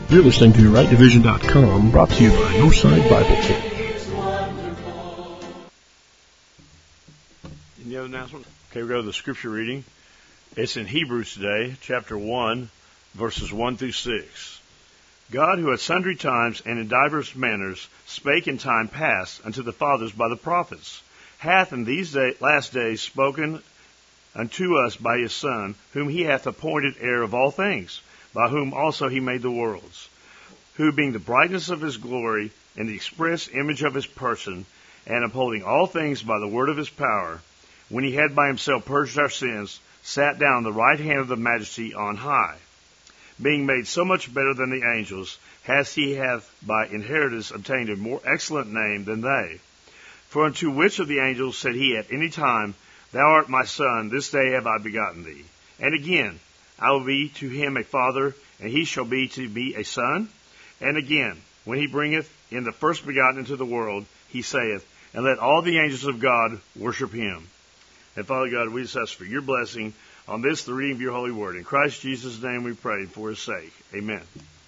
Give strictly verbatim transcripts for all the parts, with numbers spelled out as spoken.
You're listening to right division dot com, brought to you by Northside Bible Church. Any other announcement? Okay, we go to the scripture reading. It's in Hebrews today, chapter one, verses one through six. God, who at sundry times and in divers manners spake in time past unto the fathers by the prophets, hath in these day, last days spoken unto us by his Son, whom he hath appointed heir of all things, by whom also he made the worlds, who being the brightness of his glory and the express image of his person, and upholding all things by the word of his power, when he had by himself purged our sins, sat down on the right hand of the majesty on high. Being made so much better than the angels, hath he hath by inheritance obtained a more excellent name than they. For unto which of the angels said he at any time, Thou art my son, this day have I begotten thee? And again, I will be to him a father, and he shall be to me a son. And again, when he bringeth in the first begotten into the world, he saith, And let all the angels of God worship him. And Father God, we just ask for your blessing on this, the reading of your holy word. In Christ Jesus' name we pray, for his sake. Amen.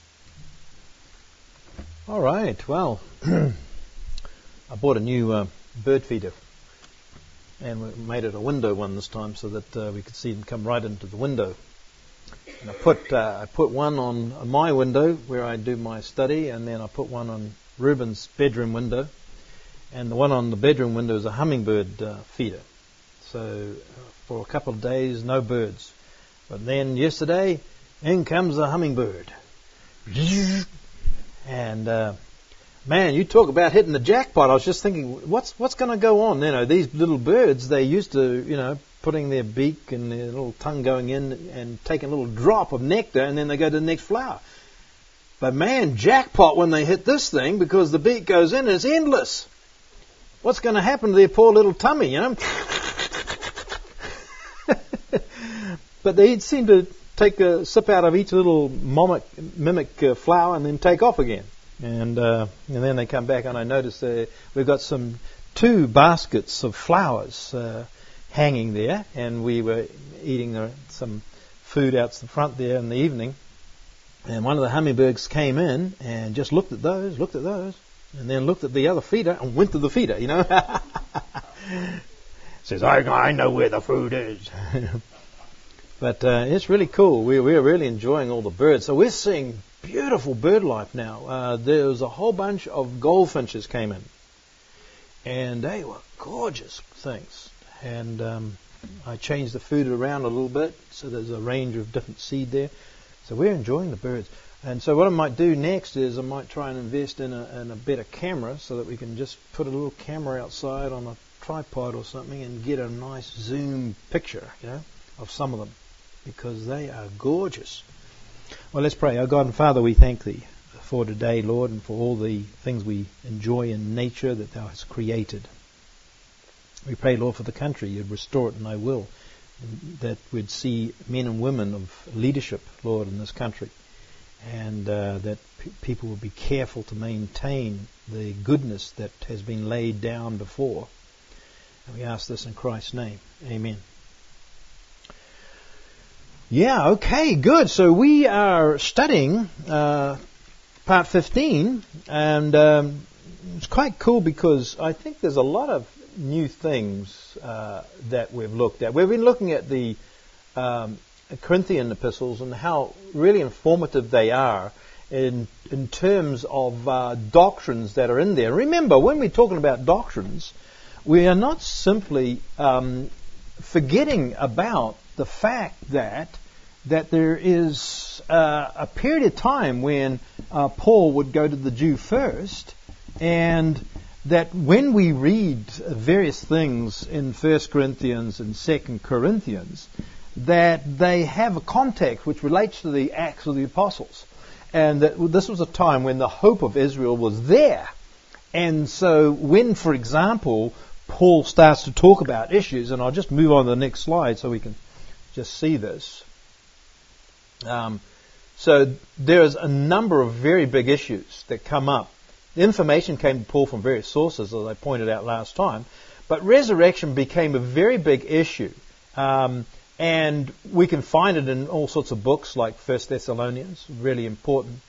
All right, well, I bought a new uh, bird feeder. And we made it a window one this time so that uh, we could see them come right into the window. And I put uh, I put one on my window where I do my study, and then I put one on Ruben's bedroom window. And the one on the bedroom window is a hummingbird uh, feeder. So uh, for a couple of days, no birds. But then yesterday, in comes a hummingbird. And uh, man, you talk about hitting the jackpot. I was just thinking, what's what's going to go on? You know, these little birds, they used to, you know, putting their beak and their little tongue going in and taking a little drop of nectar, and then they go to the next flower. But man, jackpot when they hit this thing, because the beak goes in and it's endless. What's going to happen to their poor little tummy, you know? But they seem to take a sip out of each little mimic, mimic uh, flower and then take off again. And uh, and then they come back, and I notice uh, we've got some two baskets of flowers uh, hanging there, and we were eating uh, some food out the front there in the evening, and one of the hummingbirds came in and just looked at those, looked at those, and then looked at the other feeder and went to the feeder, you know. Says, I, I know where the food is. But uh, it's really cool. We, we're really enjoying all the birds. So we're seeing beautiful bird life now. Uh, there was a whole bunch of goldfinches came in, and they were gorgeous things. And um, I changed the food around a little bit, so there's a range of different seed there. So we're enjoying the birds. And so what I might do next is I might try and invest in a, in a better camera so that we can just put a little camera outside on a tripod or something and get a nice zoom picture, you know, of some of them, because they are gorgeous. Well, let's pray. Our God and Father, we thank Thee for today, Lord, and for all the things we enjoy in nature that Thou hast created. We pray, Lord, for the country. You'd restore it, and I will, and that we'd see men and women of leadership, Lord, in this country, and uh, that p- people will be careful to maintain the goodness that has been laid down before. And we ask this in Christ's name. Amen. Yeah, okay, good. So we are studying uh, part fifteen, and um, it's quite cool because I think there's a lot of new things uh, that we've looked at. We've been looking at the um, Corinthian epistles and how really informative they are in in terms of uh, doctrines that are in there. Remember, when we're talking about doctrines, we are not simply um, forgetting about the fact that that there is uh, a period of time when uh, Paul would go to the Jew first, and that when we read various things in First Corinthians and Second Corinthians, that they have a context which relates to the Acts of the Apostles, and that this was a time when the hope of Israel was there. And so when, for example, Paul starts to talk about issues, and I'll just move on to the next slide so we can just see this. Um, so there's a number of very big issues that come up. The information came to Paul from various sources, as I pointed out last time, but resurrection became a very big issue. Um, and we can find it in all sorts of books like First Thessalonians, really important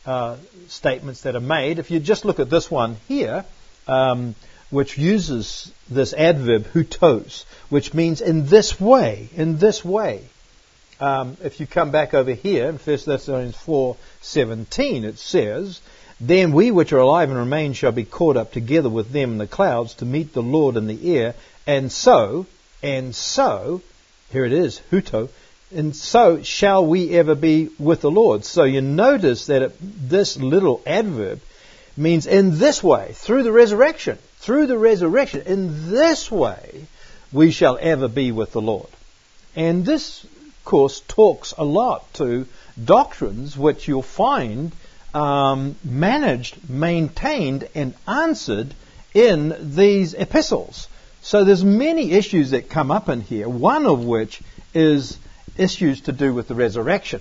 uh, statements that are made. If you just look at this one here, um, which uses this adverb hutos, which means in this way, in this way. Um, if you come back over here in First Thessalonians four seventeen, it says, "Then we which are alive and remain shall be caught up together with them in the clouds to meet the Lord in the air, and so, and so," here it is, huto, "and so shall we ever be with the Lord." So you notice that it, this little adverb means in this way, through the resurrection, through the resurrection, in this way we shall ever be with the Lord. And this, of course, talks a lot to doctrines which you'll find um, managed, maintained, and answered in these epistles. So there's many issues that come up in here, one of which is issues to do with the resurrection.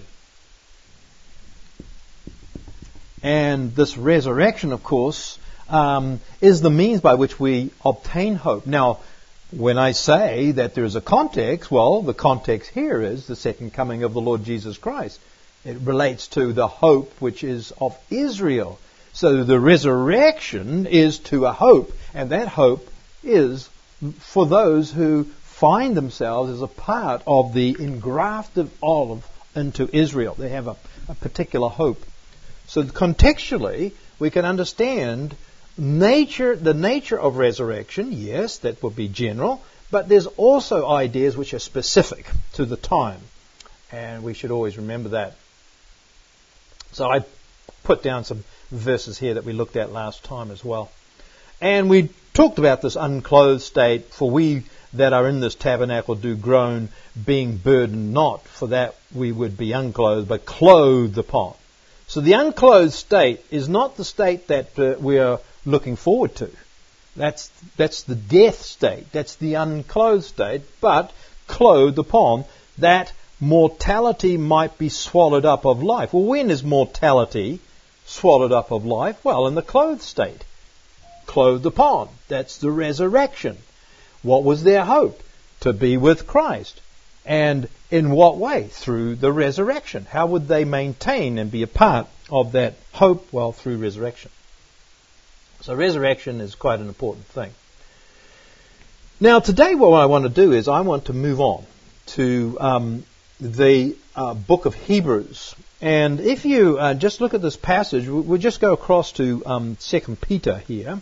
And this resurrection, of course, um, is the means by which we obtain hope. Now, when I say that there is a context, well, the context here is the second coming of the Lord Jesus Christ. It relates to the hope which is of Israel. So the resurrection is to a hope, and that hope is for those who find themselves as a part of the engrafted olive into Israel. They have a, a particular hope. So contextually, we can understand nature, the nature of resurrection. Yes, that would be general, but there's also ideas which are specific to the time, and we should always remember that. So I put down some verses here that we looked at last time as well. And we talked about this unclothed state, "For we that are in this tabernacle do groan, being burdened not, for that we would be unclothed, but clothed upon." So the unclothed state is not the state that uh, we are looking forward to. That's that's the death state. That's the unclothed state, but clothed upon, that mortality might be swallowed up of life. Well, when is mortality swallowed up of life? Well, in the clothed state. Clothed upon. That's the resurrection. What was their hope? To be with Christ. And in what way? Through the resurrection. How would they maintain and be a part of that hope? Well, through resurrection. So resurrection is quite an important thing. Now, today what I want to do is I want to move on to um, the uh, book of Hebrews. And if you uh, just look at this passage, we'll just go across to um, Second Peter here.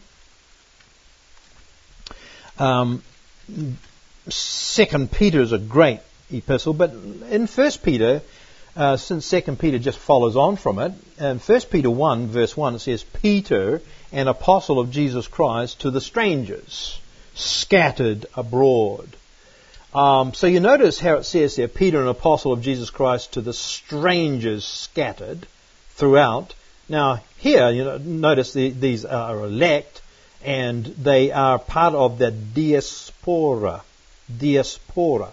Um, Second Peter is a great epistle, but in First Peter, uh, since Second Peter just follows on from it, in First Peter one, verse one, it says, "Peter, an apostle of Jesus Christ, to the strangers scattered abroad." Um, so you notice how it says there, Peter, an apostle of Jesus Christ, to the strangers scattered throughout. Now here, you know, notice the, these are elect, and they are part of the diaspora. Diaspora.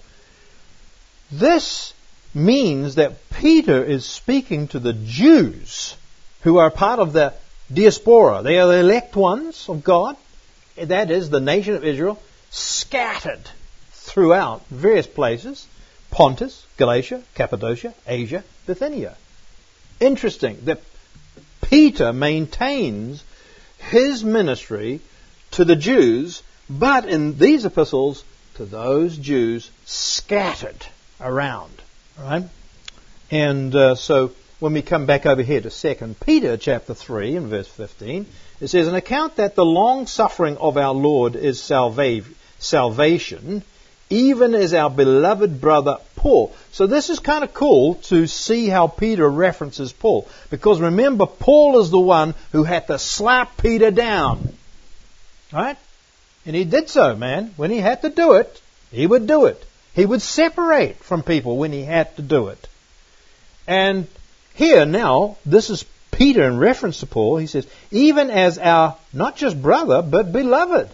This means that Peter is speaking to the Jews who are part of the diaspora. They are the elect ones of God. That is, the nation of Israel, scattered throughout various places: Pontus, Galatia, Cappadocia, Asia, Bithynia. Interesting that Peter maintains his ministry to the Jews, but in these epistles to those Jews scattered around. Right? And uh, so when we come back over here to Second Peter chapter three and verse fifteen, it says, "An account that the long suffering of our Lord is salva- salvation, even as our beloved brother Paul." So this is kind of cool to see how Peter references Paul. Because remember, Paul is the one who had to slap Peter down. Right? And he did so, man. When he had to do it, he would do it. He would separate from people when he had to do it. And here now, this is Peter in reference to Paul. He says, even as our, not just brother, but beloved.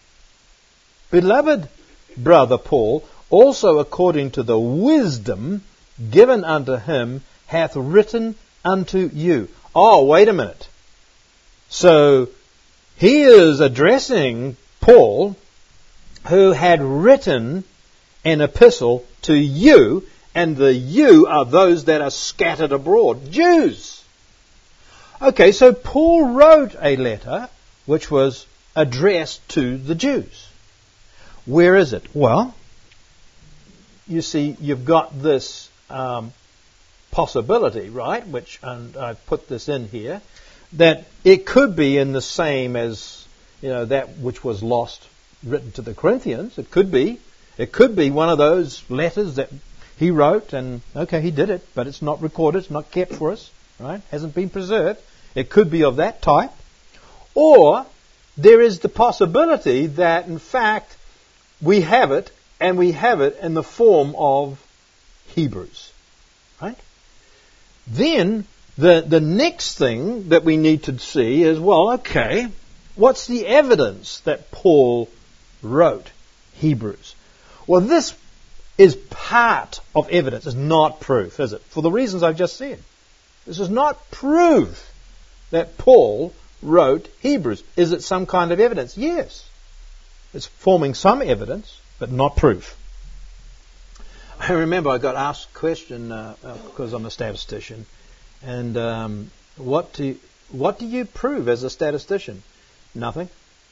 Beloved brother Paul, also according to the wisdom given unto him, hath written unto you. Oh, wait a minute. So, he is addressing Paul, who had written an epistle to you, and the you are those that are scattered abroad. Jews. Okay, so Paul wrote a letter which was addressed to the Jews. Where is it? Well, you see, you've got this um, possibility, right, which, and I've put this in here, that it could be in the same as, you know, that which was lost, written to the Corinthians. It could be. It could be one of those letters that he wrote, and, okay, he did it, but it's not recorded, it's not kept for us, right? Hasn't been preserved. It could be of that type. Or there is the possibility that, in fact, we have it, and we have it in the form of Hebrews, right? Then the, the next thing that we need to see is, well, okay, what's the evidence that Paul wrote Hebrews? Well, this is part of evidence. It's not proof, is it? For the reasons I've just said. This is not proof that Paul wrote Hebrews. Is it some kind of evidence? Yes. It's forming some evidence, but not proof. I remember I got asked a question uh, uh, because I'm a statistician, and um, what do you, what do you prove as a statistician? Nothing.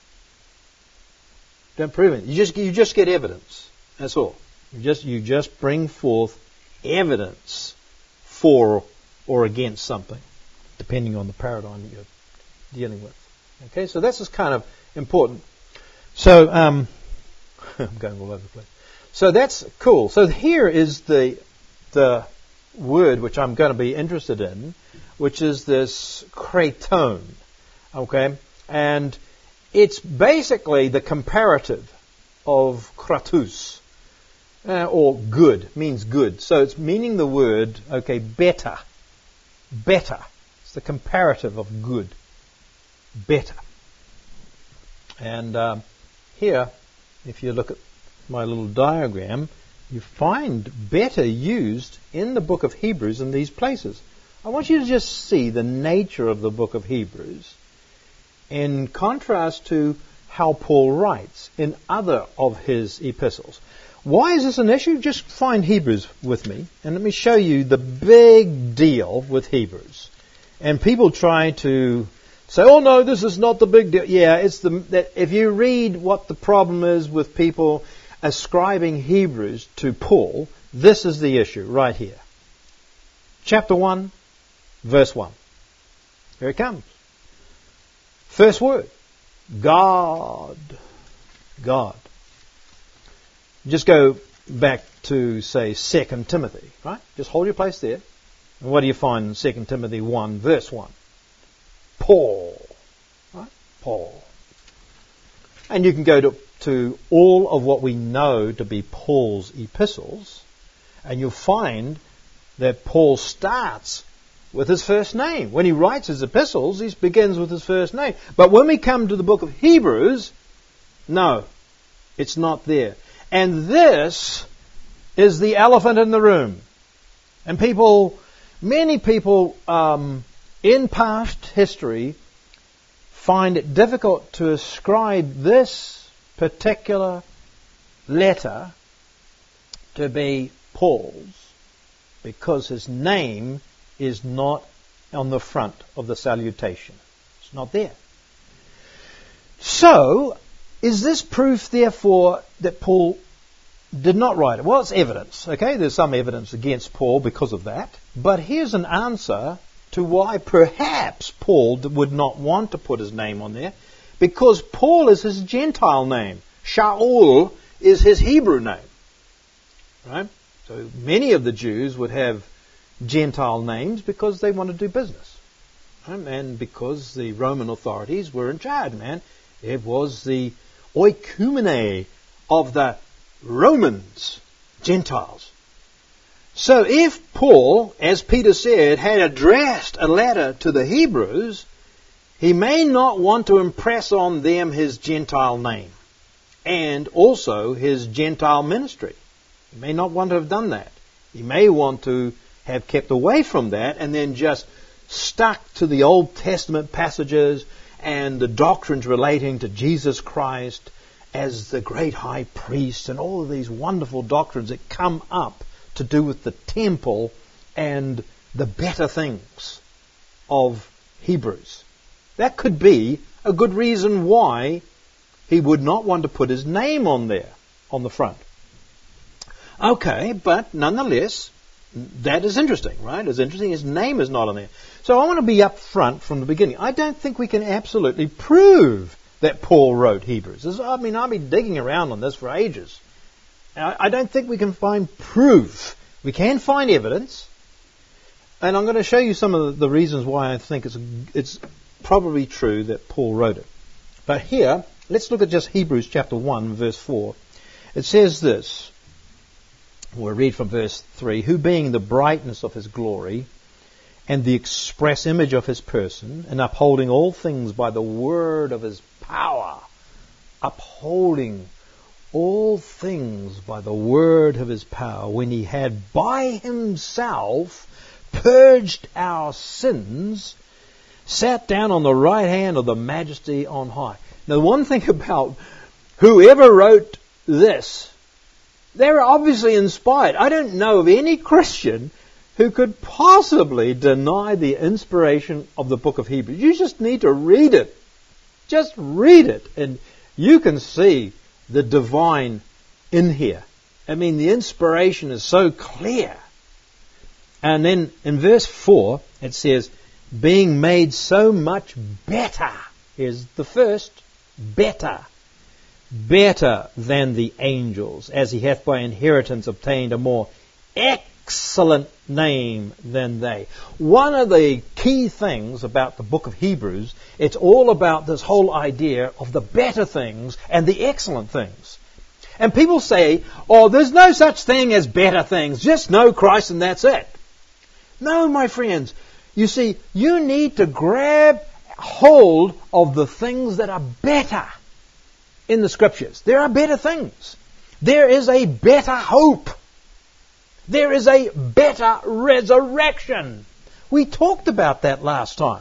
Don't prove it. You just you just get evidence. That's all. You just you just bring forth evidence for or against something, depending on the paradigm that you're dealing with. Okay, so this is kind of important. So um, I'm going all over the place. So that's cool. So here is the the word which I'm going to be interested in, which is this kraton. Okay, and it's basically the comparative of kratus, uh, or good, means good. So it's meaning the word, okay, better. Better. It's the comparative of good. Better. And um, here, if you look at my little diagram, you find better used in the book of Hebrews in these places. I want you to just see the nature of the book of Hebrews in contrast to how Paul writes in other of his epistles. Why is this an issue? Just find Hebrews with me, and let me show you the big deal with Hebrews. And people try to say, oh no, this is not the big deal. Yeah, it's the that if you read what the problem is with people ascribing Hebrews to Paul, this is the issue right here. Chapter one, verse one. Here it comes. First word, God. God. Just go back to, say, Second Timothy, right? Just hold your place there. And what do you find in Second Timothy one, verse one? Paul. Right? Paul. And you can go to, to all of what we know to be Paul's epistles, and you'll find that Paul starts with his first name. When he writes his epistles, he begins with his first name. But when we come to the book of Hebrews, no, it's not there. And this is the elephant in the room. And people, many people um, in past history find it difficult to ascribe this particular letter to be Paul's because his name is not on the front of the salutation. It's not there. So, is this proof, therefore, that Paul did not write it? Well, it's evidence. Okay, there's some evidence against Paul because of that. But here's an answer to why perhaps Paul would not want to put his name on there. Because Paul is his Gentile name. Shaul is his Hebrew name. Right? So many of the Jews would have Gentile names because they want to do business. Right? And because the Roman authorities were in charge, man. It was the oikumene of the Romans, Gentiles. So if Paul, as Peter said, had addressed a letter to the Hebrews, he may not want to impress on them his Gentile name and also his Gentile ministry. He may not want to have done that. He may want to have kept away from that and then just stuck to the Old Testament passages and the doctrines relating to Jesus Christ as the great high priest and all of these wonderful doctrines that come up to do with the temple and the better things of Hebrews. That could be a good reason why he would not want to put his name on there, on the front. Okay, but nonetheless, that is interesting, right? It's interesting his name is not on there. So I want to be up front from the beginning. I don't think we can absolutely prove that Paul wrote Hebrews. I mean, I've been digging around on this for ages. I don't think we can find proof. We can find evidence. And I'm going to show you some of the reasons why I think it's it's probably true that Paul wrote it. But here, let's look at just Hebrews chapter one, verse four. It says this. We'll read from verse three. Who being the brightness of his glory and the express image of his person, and upholding all things by the word of his power, upholding all things by the word of his power, when he had by himself purged our sins, sat down on the right hand of the majesty on high. Now, one thing about whoever wrote this, they were obviously inspired. I don't know of any Christian who could possibly deny the inspiration of the book of Hebrews. You just need to read it. Just read it, and you can see the divine in here. I mean, the inspiration is so clear. And then in verse four, it says, being made so much better, is the first, better, better than the angels, as he hath by inheritance obtained a more excellent name than they. One of the key things about the book of Hebrews, it's all about this whole idea of the better things and the excellent things. And people say, oh, there's no such thing as better things. Just know Christ and that's it. No, my friends. You see, you need to grab hold of the things that are better in the Scriptures. There are better things. There is a better hope. There is a better resurrection. We talked about that last time.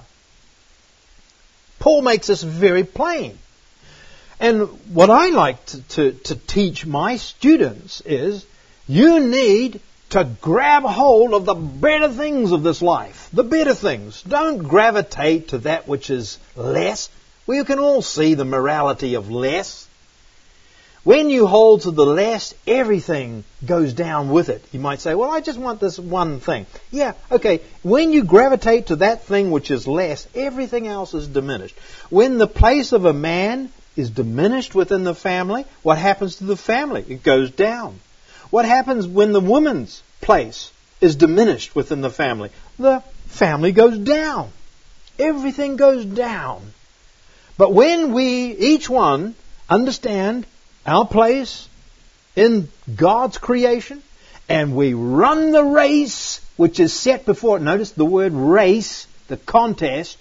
Paul makes this very plain. And what I like to, to, to teach my students is you need to grab hold of the better things of this life. The better things. Don't gravitate to that which is less. We can all see the morality of less. When you hold to the less, everything goes down with it. You might say, well, I just want this one thing. Yeah, okay. When you gravitate to that thing which is less, everything else is diminished. When the place of a man is diminished within the family, what happens to the family? It goes down. What happens when the woman's place is diminished within the family? The family goes down. Everything goes down. But when we, each one, understand our place in God's creation, and we run the race which is set before it. Notice the word race, the contest.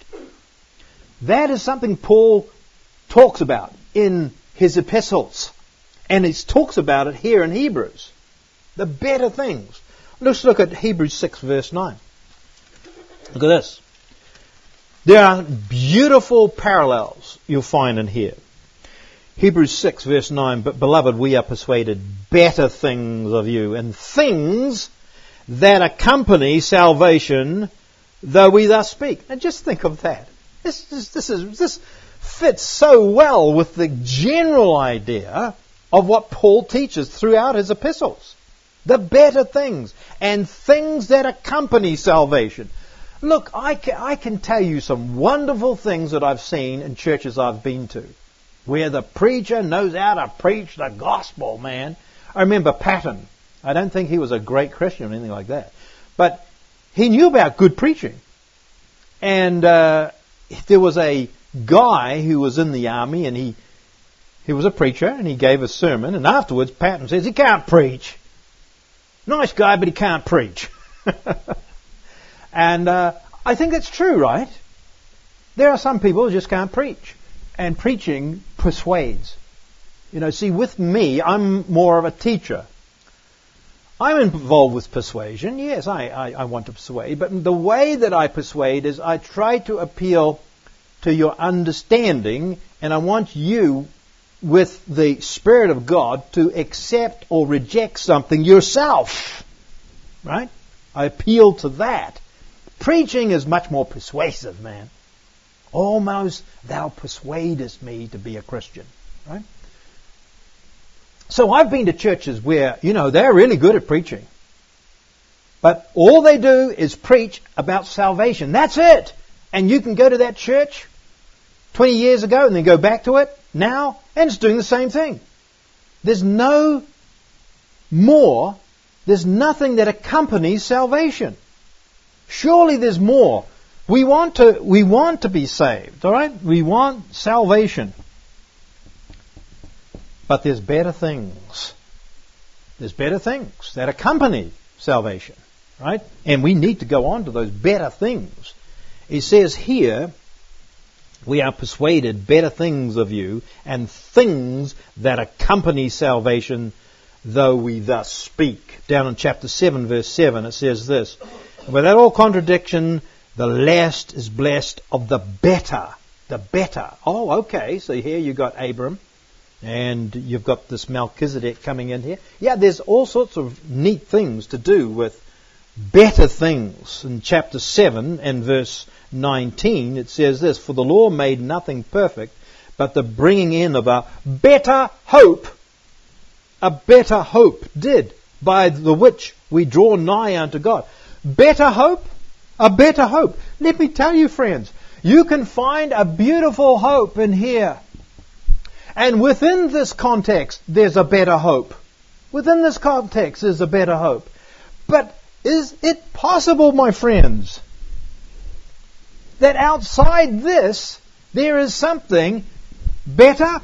That is something Paul talks about in his epistles. And he talks about it here in Hebrews. The better things. Let's look at Hebrews six verse nine. Look at this. There are beautiful parallels you'll find in here. Hebrews six verse nine, but beloved, we are persuaded better things of you, and things that accompany salvation, though we thus speak. Now just think of that. This, this, this, is, this fits so well with the general idea of what Paul teaches throughout his epistles. The better things, and things that accompany salvation. Look, I can, I can tell you some wonderful things that I've seen in churches I've been to, where the preacher knows how to preach the gospel, man. I remember Patton. I don't think he was a great Christian or anything like that. But he knew about good preaching. And uh, there was a guy who was in the army, and he he was a preacher, and he gave a sermon. And afterwards, Patton says, he can't preach. Nice guy, but he can't preach. And uh, I think that's true, right? There are some people who just can't preach. And preaching persuades. You know, see, with me, I'm more of a teacher. I'm involved with persuasion. Yes, I, I, I want to persuade. But the way that I persuade is I try to appeal to your understanding, and I want you, with the Spirit of God, to accept or reject something yourself. Right? I appeal to that. Preaching is much more persuasive, man. Almost thou persuadest me to be a Christian. Right? So I've been to churches where, you know, they're really good at preaching. But all they do is preach about salvation. That's it. And you can go to that church twenty years ago and then go back to it now, and it's doing the same thing. There's no more, there's nothing that accompanies salvation. Surely there's more. We want to, we want to be saved, all right? We want salvation. But there's better things. There's better things that accompany salvation, right? And we need to go on to those better things. He says here, we are persuaded better things of you and things that accompany salvation, though we thus speak. Down in chapter seven, verse seven, it says this, without all contradiction, the last is blessed of the better. The better. Oh, okay. So here you've got Abram and you've got this Melchizedek coming in here. Yeah, there's all sorts of neat things to do with better things. In chapter seven and verse nineteen, it says this, for the law made nothing perfect, but the bringing in of a better hope, a better hope did, by the which we draw nigh unto God. Better hope? A better hope. Let me tell you, friends, you can find a beautiful hope in here. And within this context, there's a better hope. Within this context, there's a better hope. But is it possible, my friends, that outside this, there is something better?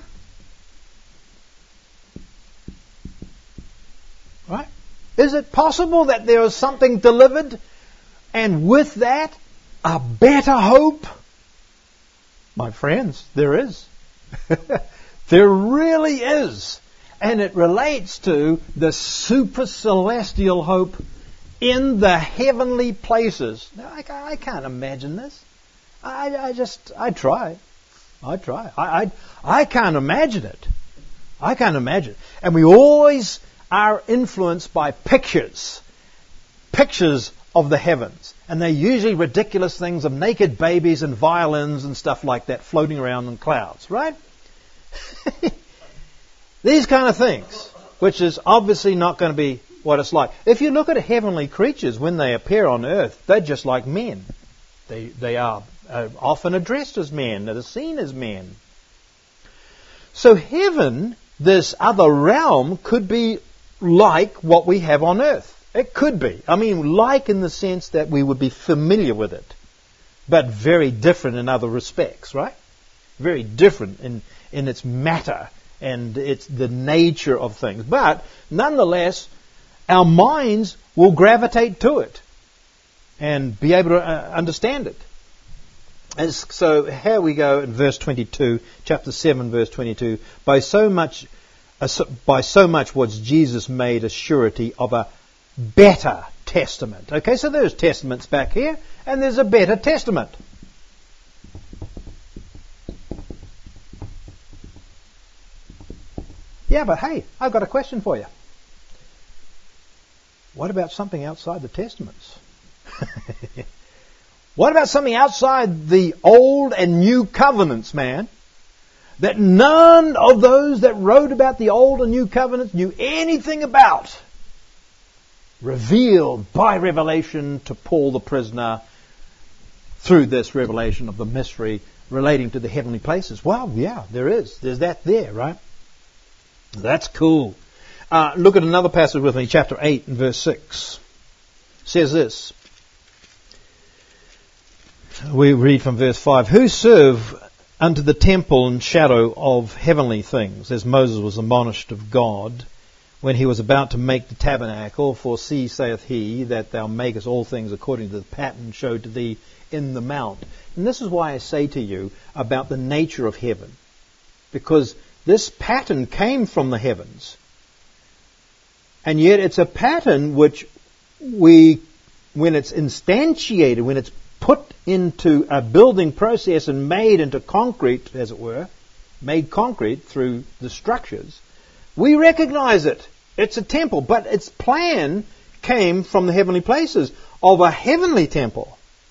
Right? Is it possible that there is something delivered, and with that, a better hope? My friends, there is. There really is. And it relates to the super celestial hope in the heavenly places. Now, I, I can't imagine this. I, I just, I try. I try. I, I, I can't imagine it. I can't imagine it. And we always are influenced by pictures. Pictures of the heavens. And they're usually ridiculous things of naked babies and violins and stuff like that floating around in clouds, right? These kind of things, which is obviously not going to be what it's like. If you look at heavenly creatures when they appear on earth, they're just like men. They they are uh, often addressed as men, they're seen as men. So heaven, this other realm, could be like what we have on earth. It could be. I mean, like in the sense that we would be familiar with it, but very different in other respects, right? Very different in, in its matter and its the nature of things. But nonetheless, our minds will gravitate to it and be able to uh, understand it. And so here we go in verse twenty-two, chapter seven, verse twenty-two. By so much, uh, so, by so much was Jesus made a surety of a better testament. Okay, so there's testaments back here, and there's a better testament. Yeah, but hey, I've got a question for you. What about something outside the testaments? What about something outside the old and new covenants, man? That none of those that wrote about the old and new covenants knew anything about. Revealed by revelation to Paul the prisoner through this revelation of the mystery relating to the heavenly places. Well, yeah, there is. There's that there, right? That's cool. Uh, look at another passage with me, chapter eight and verse six. It says this. We read from verse five. Who serve unto the temple and shadow of heavenly things, as Moses was admonished of God, when he was about to make the tabernacle, for see, saith he, that thou makest all things according to the pattern showed to thee in the mount. And this is why I say to you about the nature of heaven. Because this pattern came from the heavens. And yet it's a pattern which we, when it's instantiated, when it's put into a building process and made into concrete, as it were, made concrete through the structures, we recognize it. It's a temple, but its plan came from the heavenly places of a heavenly temple.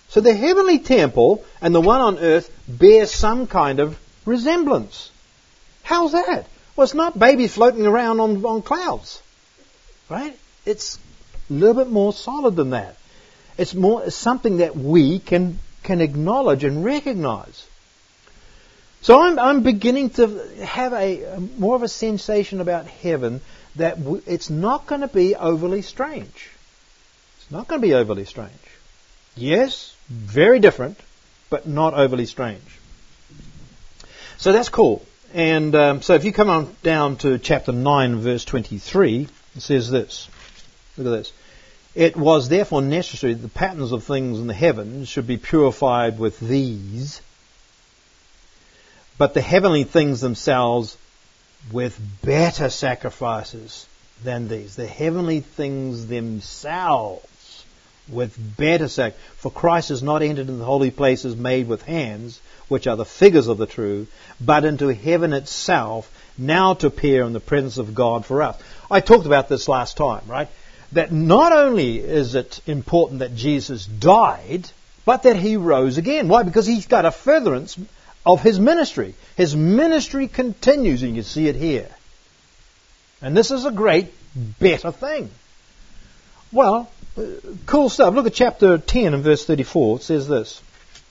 So the heavenly temple and the one on earth bear some kind of resemblance. How's that? Well, it's not babies floating around on, on clouds. Right? It's a little bit more solid than that. It's more it's something that we can can acknowledge and recognize. So I'm I'm beginning to have a, a more of a sensation about heaven that w- it's not going to be overly strange. It's not going to be overly strange. Yes, very different, but not overly strange. So that's cool. And um, so if you come on down to chapter nine, verse twenty-three, it says this. Look at this. It was therefore necessary that the patterns of things in the heavens should be purified with these, but the heavenly things themselves with better sacrifices than these. The heavenly things themselves with better sac. For Christ has not entered into the holy places made with hands, which are the figures of the true, but into heaven itself, now to appear in the presence of God for us. I talked about this last time, right? That not only is it important that Jesus died, but that he rose again. Why? Because he's got a furtherance of his ministry. His ministry continues, and you can see it here. And this is a great, better thing. Well, uh, cool stuff. Look at chapter ten and verse thirty-four. It says this.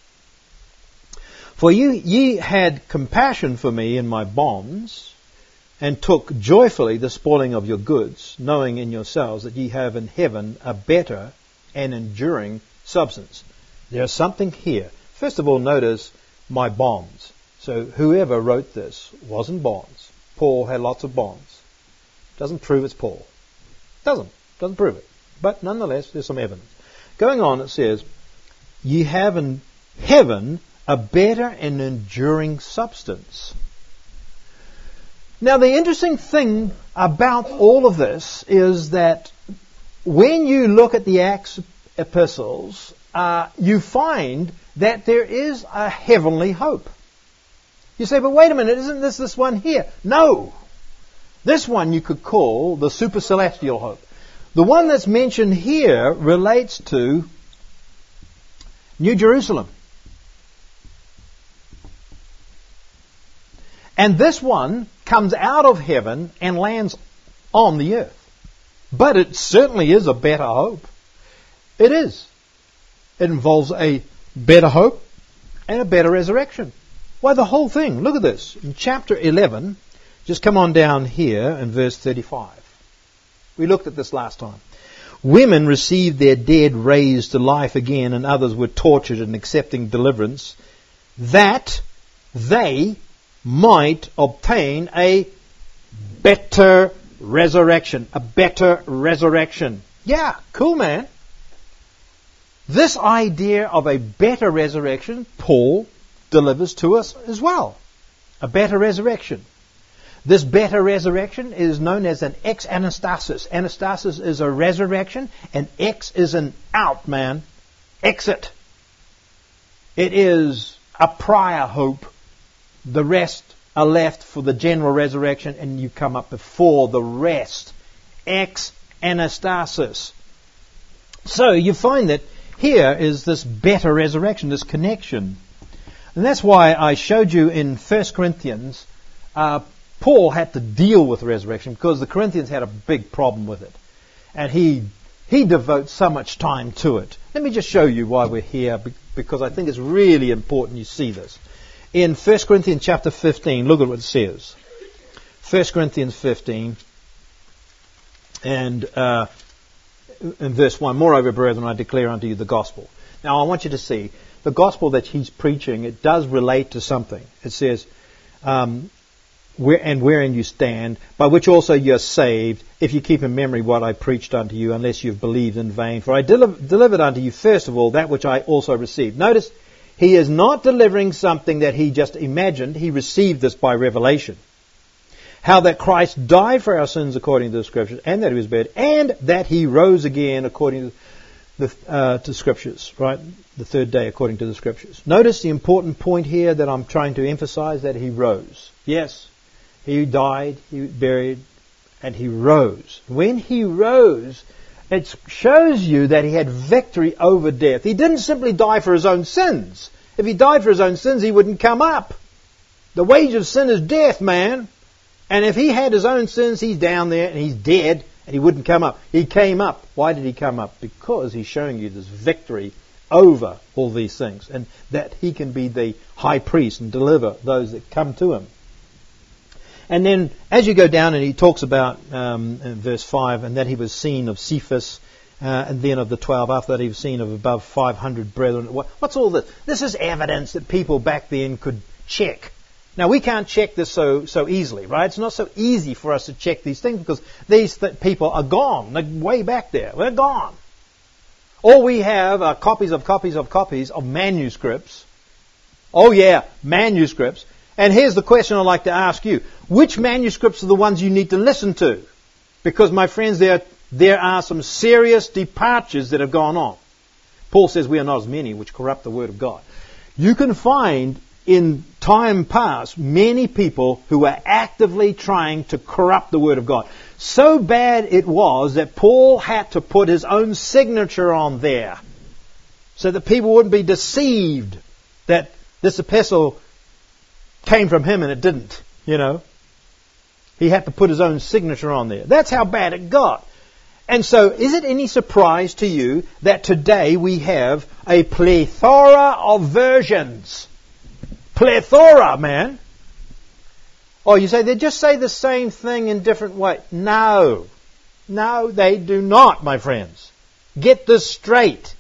For you, ye had compassion for me in my bonds, and took joyfully the spoiling of your goods, knowing in yourselves that ye have in heaven a better and enduring substance. There's something here. First of all, notice my bonds. So whoever wrote this wasn't bonds. Paul had lots of bonds. Doesn't prove it's Paul. Doesn't. Doesn't prove it. But nonetheless, there's some evidence. Going on, it says, ye have in heaven a better and enduring substance. Now, the interesting thing about all of this is that when you look at the Acts epistles, uh, you find that there is a heavenly hope. You say, but wait a minute, isn't this this one here? No. This one you could call the super celestial hope. The one that's mentioned here relates to New Jerusalem. And this one comes out of heaven and lands on the earth. But it certainly is a better hope. It is. It involves a better hope and a better resurrection. Why, the whole thing. Look at this. In chapter eleven, just come on down here in verse thirty-five. We looked at this last time. Women received their dead raised to life again, and others were tortured and accepting deliverance, that they might obtain a better resurrection. A better resurrection. Yeah, cool, man. This idea of a better resurrection, Paul delivers to us as well. A better resurrection. This better resurrection is known as an ex-anastasis. Anastasis is a resurrection, and ex is an out, man. Exit. It is a prior hope. The rest are left for the general resurrection, and you come up before the rest. Ex-anastasis. So you find that here is this better resurrection, this connection. And that's why I showed you in First Corinthians, uh, Paul had to deal with resurrection because the Corinthians had a big problem with it. And he he devotes so much time to it. Let me just show you why we're here, because I think it's really important you see this. In First Corinthians chapter fifteen, look at what it says. First Corinthians fifteen, and uh, in verse one, moreover, brethren, I declare unto you the gospel. Now, I want you to see, the gospel that he's preaching, it does relate to something. It says, um, where, and wherein you stand, by which also you are saved, if you keep in memory what I preached unto you, unless you have believed in vain. For I deliver, delivered unto you, first of all, that which I also received. Notice, he is not delivering something that he just imagined. He received this by revelation. How that Christ died for our sins according to the Scriptures, and that he was buried, and that he rose again according to the uh, to Scriptures, right? The third day according to the Scriptures. Notice the important point here that I'm trying to emphasize, that he rose. Yes, he died, he was buried, and he rose. When he rose, it shows you that he had victory over death. He didn't simply die for his own sins. If he died for his own sins, he wouldn't come up. The wage of sin is death, man. And if he had his own sins, he's down there and he's dead and he wouldn't come up. He came up. Why did he come up? Because he's showing you this victory over all these things, and that he can be the high priest and deliver those that come to him. And then as you go down, and he talks about um, in verse five, and that he was seen of Cephas, uh, and then of the twelve. After that he was seen of above five hundred brethren. What, what's all this? This is evidence that people back then could check. Now we can't check this so so easily, right? It's not so easy for us to check these things because these th- people are gone. They're way back there. They're gone. All we have are copies of copies of copies of manuscripts. Oh yeah, manuscripts. And here's the question I'd like to ask you. Which manuscripts are the ones you need to listen to? Because, my friends, there, there are some serious departures that have gone on. Paul says we are not as many which corrupt the word of God. You can find in time past many people who were actively trying to corrupt the word of God. So bad it was that Paul had to put his own signature on there so that people wouldn't be deceived that this epistle came from him and it didn't, you know. He had to put his own signature on there. That's how bad it got. And so, is it any surprise to you that today we have a plethora of versions? Plethora, man. Oh, you say they just say the same thing in different ways. No. No, they do not, my friends. Get this straight.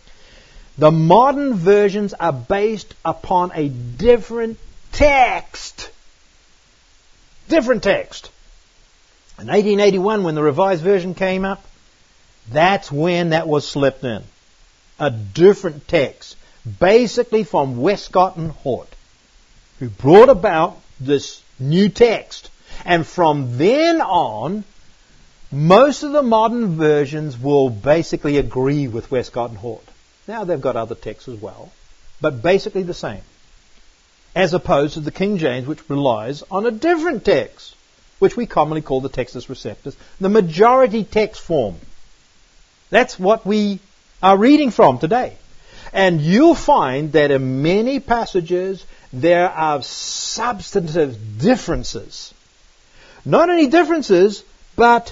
The modern versions are based upon a different text. Different text. In eighteen eighty-one, when the Revised Version came up, that's when that was slipped in. A different text. Basically from Westcott and Hort, who brought about this new text. And from then on, most of the modern versions will basically agree with Westcott and Hort. Now they've got other texts as well, but basically the same. As opposed to the King James, which relies on a different text, which we commonly call the Textus Receptus, the majority text form. That's what we are reading from today. And you'll find that in many passages there are substantive differences. Not only differences, but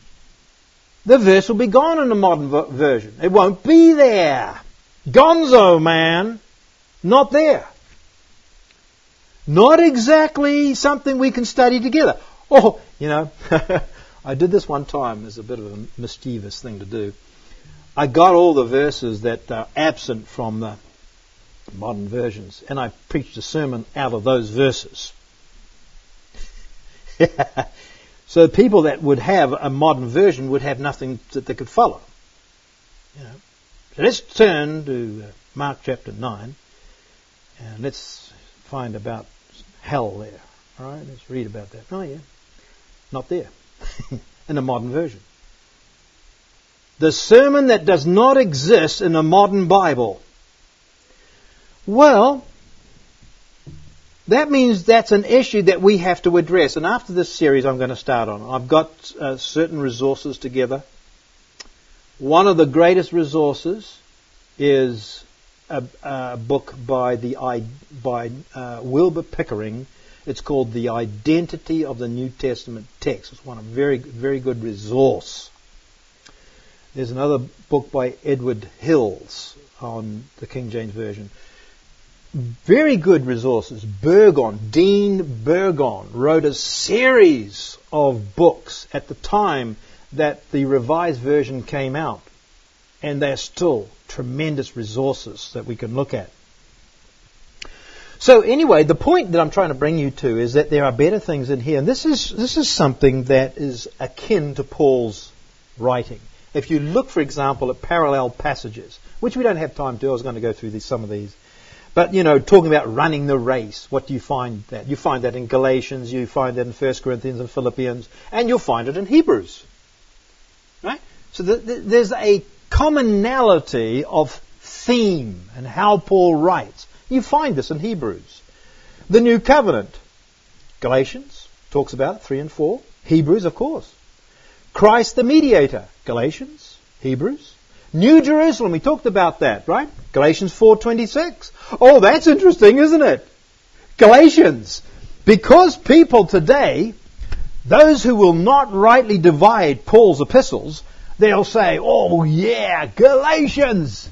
the verse will be gone in the modern version. It won't be there. Gonzo, man. Not there. Not exactly something we can study together. Oh, you know, I did this one time. It's a bit of a mischievous thing to do. I got all the verses that are absent from the modern versions, and I preached a sermon out of those verses. So people that would have a modern version would have nothing that they could follow. You know. So let's turn to Mark chapter nine, and let's find about hell there. All right, let's read about that. Oh yeah, not there in the modern version. The sermon that does not exist in a modern Bible. Well, that means that's an issue that we have to address. And after this series I'm going to start on, I've got uh, certain resources together. One of the greatest resources is a, a book by the by uh, Wilbur Pickering. It's called The Identity of the New Testament Text. It's one of very, very good resource. There's another book by Edward Hills on the King James Version. Very good resources. Burgon, Dean Burgon, wrote a series of books at the time that the Revised Version came out. And they're still tremendous resources that we can look at. So anyway, the point that I'm trying to bring you to is that there are better things in here. And this is this is something that is akin to Paul's writing. If you look, for example, at parallel passages, which we don't have time to, I was going to go through these, some of these. But, you know, talking about running the race, what do you find that? You find that in Galatians, you find that in First Corinthians and Philippians, and you'll find it in Hebrews. Right? So the, the, there's a commonality of theme and how Paul writes. You find this in Hebrews. The New Covenant. Galatians talks about it, three and four. Hebrews, of course. Christ the mediator. Galatians. Hebrews. New Jerusalem, we talked about that, right? Galatians four twenty-six. Oh, that's interesting, isn't it? Galatians. Because people today, those who will not rightly divide Paul's epistles, they'll say, oh yeah, Galatians.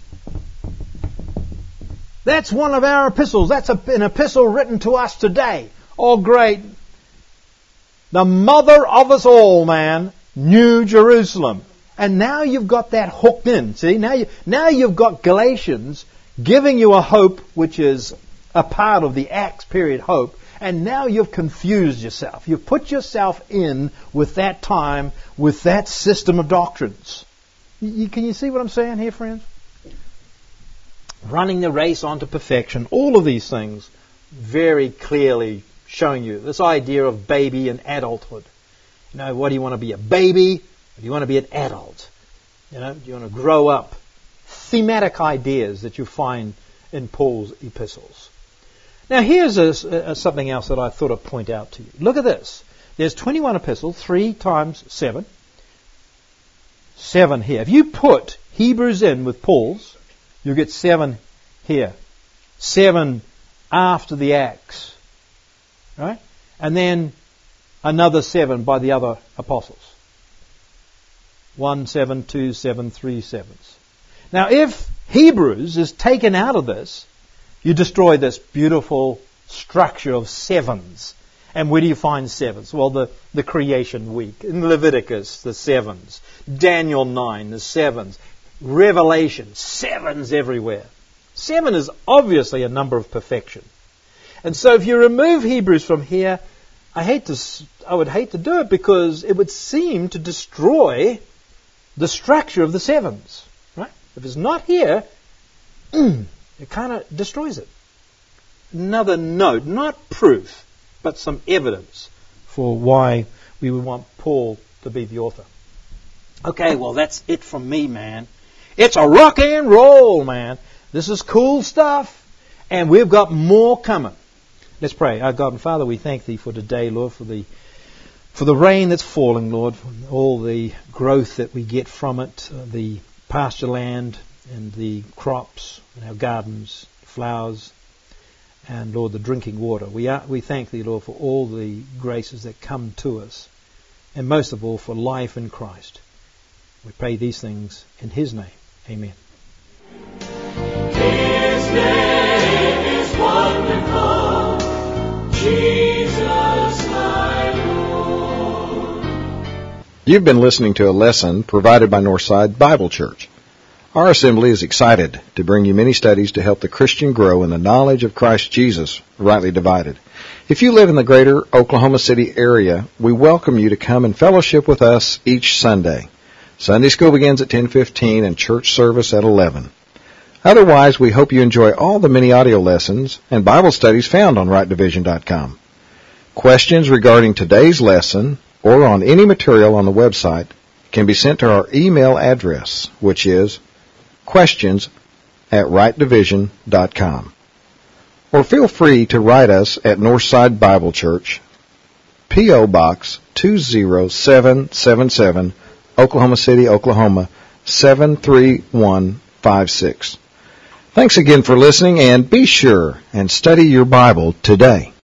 That's one of our epistles. That's a, an epistle written to us today. Oh great. The mother of us all, man. New Jerusalem. And now you've got that hooked in. See, now, you, now you've got Galatians giving you a hope which is a part of the Acts period hope. And now you've confused yourself. You've put yourself in with that time, with that system of doctrines. You, can you see what I'm saying here, friends? Running the race onto perfection. All of these things very clearly showing you this idea of baby and adulthood. You know, what do you want to be, a baby? Or do you want to be an adult? You know, do you want to grow up? Thematic ideas that you find in Paul's epistles. Now here's a, a, something else that I thought I'd point out to you. Look at this. There's twenty-one epistles, three times seven. Seven here. If you put Hebrews in with Paul's, you'll get seven here. Seven after the Acts. Right? And then another seven by the other apostles. One, seven, two, seven, three sevens. Now if Hebrews is taken out of this, you destroy this beautiful structure of sevens. And where do you find sevens? Well, the, the creation week. In Leviticus, the sevens. Daniel nine, the sevens. Revelation, sevens everywhere. Seven is obviously a number of perfection. And so if you remove Hebrews from here, I hate to, I would hate to do it because it would seem to destroy the structure of the sevens. Right? If it's not here, it kind of destroys it. Another note, not proof, but some evidence for why we would want Paul to be the author. Okay, well that's it from me, man. It's a rock and roll, man. This is cool stuff, and we've got more coming. Let's pray. Our God and Father, we thank Thee for today, Lord, for the for the rain that's falling, Lord, for all the growth that we get from it, uh, the pasture land and the crops and our gardens, flowers, and, Lord, the drinking water. We are, we thank Thee, Lord, for all the graces that come to us, and most of all for life in Christ. We pray these things in His name. Amen. His name is wonderful, Jesus my Lord. You've been listening to a lesson provided by Northside Bible Church. Our assembly is excited to bring you many studies to help the Christian grow in the knowledge of Christ Jesus, rightly divided. If you live in the greater Oklahoma City area, we welcome you to come and fellowship with us each Sunday. Sunday school begins at ten fifteen and church service at eleven. Otherwise, we hope you enjoy all the many audio lessons and Bible studies found on right division dot com. Questions regarding today's lesson or on any material on the website can be sent to our email address, which is questions at right division dot com. Or feel free to write us at Northside Bible Church, P O. Box two zero seven seven seven, Oklahoma City, Oklahoma seven three one five six. Thanks again for listening, and be sure and study your Bible today.